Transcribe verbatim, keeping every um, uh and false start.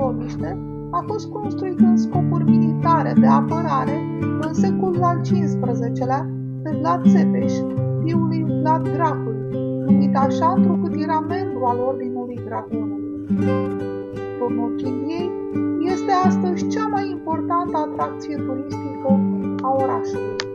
Loviște a fost construit în scopuri militare de apărare în secolul al cincisprezecelea de Vlad Țepeș, fiul lui Vlad Dracul, numit așa întrucât era membru al Ordinului Dragonului. Turnul Chimbiei este astăzi cea mai importantă atracție turistică a orașului.